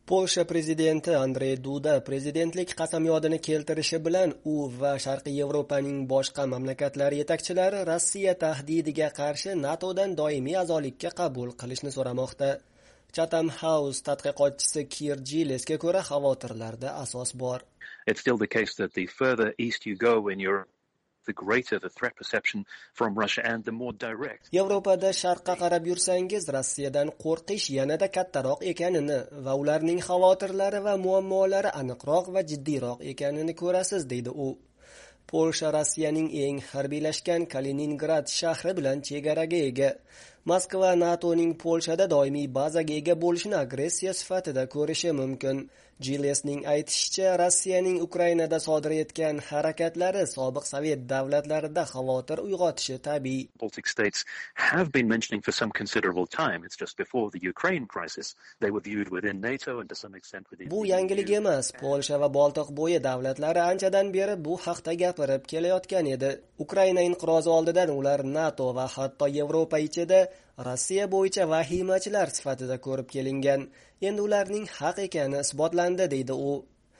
Polsha prezidenti Andrzej Duda prezidentlik qasamyodini keltirishi bilan u va Sharqiy Yevropaning boshqa mamlakatlari yetakchilari Rossiya tahdidiga qarshi NATOdan doimiy a'zolikka qabul qilishni so'ramoqda. Chatham House tadqiqotchisi Keir Gillesga ko'ra xavotirlarda asos bor. It's still the case that the further east you go in Europe, the greater the threat perception from Russia and the more direct. Yevropada sharqqa qarab yursangiz, Rossiyadan qo'rqish yanada kattaroq ekanini va ularning xavotirlari va muammolari aniqroq va jiddiyroq ekanini ko'rasiz, deydi u. Polsha Rossiyaning eng harbiylashgan Kaliningrad shahri bilan chegaraga ega. Moskva NATOning Polshada doimiy bazaga ega bo'lishini agressiya sifatida ko'rishi mumkin. Gillesning aytishicha, Rossiyaning Ukrainada sodir etgan harakatlari sobiq Sovet davlatlarida xavotir uyg'otishi tabiiy. Baltic states have been mentioning for some considerable time. It's just before the Ukraine crisis they were viewed within NATO and to some extent within. Bu yangilik emas. Polsha va Boltiq bo'yi davlatlari anchadan beri bu haqda gapirib kelayotgan edi. Ukraina inqirozi oldidan ular NATO va hatto Yevropa ichida Rossiya bo'yicha vahimachilar sifatida ko'rib kelingan. Endi ularning haq ekani isbotlandi, deydi u.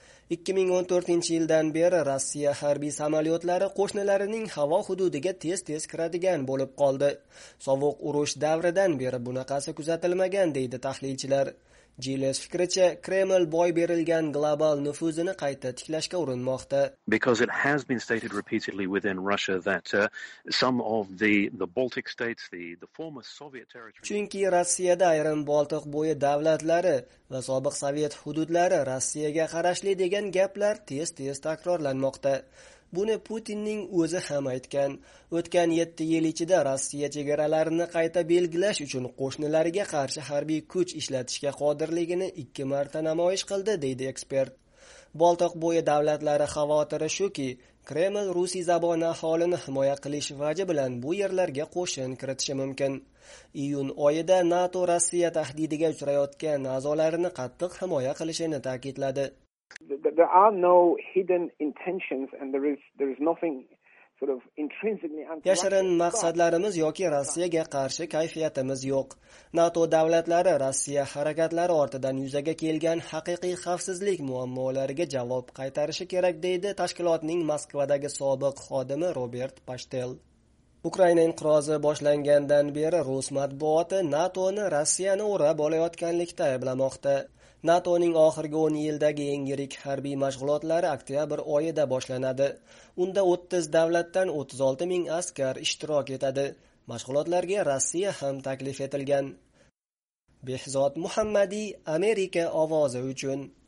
2014-yildan beri Rossiya harbiy samolyotlari qo'shnilarining havo hududiga tez-tez kiradigan bo'lib qoldi. Sovuq urush davridan beri bunaqasi kuzatilmagan, deydi tahlilchilar. Gilles fikricha, Kreml boy berilgan global nufuzini qayta tiklashga urinmoqda. Because it has been stated repeatedly within Russia that some of the Baltic states, the former Soviet territories. Chunki Rossiyada ayrim Boltiq bo'yi davlatlari va sobiq Sovet hududlari Rossiyaga qarashli degan gaplar tez-tez takrorlanmoqda. Buni Putinning o'zi ham aytgan. O'tgan 7 yil ichida Rossiya chegaralarini qayta belgilash uchun qo'shnilariga qarshi harbiy kuch ishlatishga qodirligini 2 marta namoyish qildi, deydi ekspert. Boltiq bo'yi davlatlari xavotiri shuki, Kreml rusiy zaboni aholini himoya qilish vaji bilan bu yerlarga qo'shin kiritishi mumkin. Iyun oyida NATO Rossiya tahdidiga uchrayotgan a'zolarini qattiq himoya qilishini ta'kidladi. There are no hidden intentions and there is nothing sort of intrinsically Yashirin maqsadlarimiz yoki Rossiyaga qarshi kayfiyatimiz yo'q. NATO davlatlari Rossiya harakatlari ortidan yuzaga kelgan haqiqiy xavfsizlik muammolariga javob qaytarishi kerak, deydi tashkilotning Moskvadagi sobiq xodimi Robert Pashtel. Ukraina inqirozi boshlangandan beri Rus matbuoti NATOni Rossiyani o'rab olayotganlikda ayblamoqda. NATOning oxirgi 10 yildagi eng yirik harbiy mashg'ulotlari oktyabr oyida boshlanadi. Unda 30 davlatdan 36 ming askar ishtirok etadi. Mashg'ulotlarga Rossiya ham taklif etilgan. Behzod Muhammadiy, Amerika ovozi uchun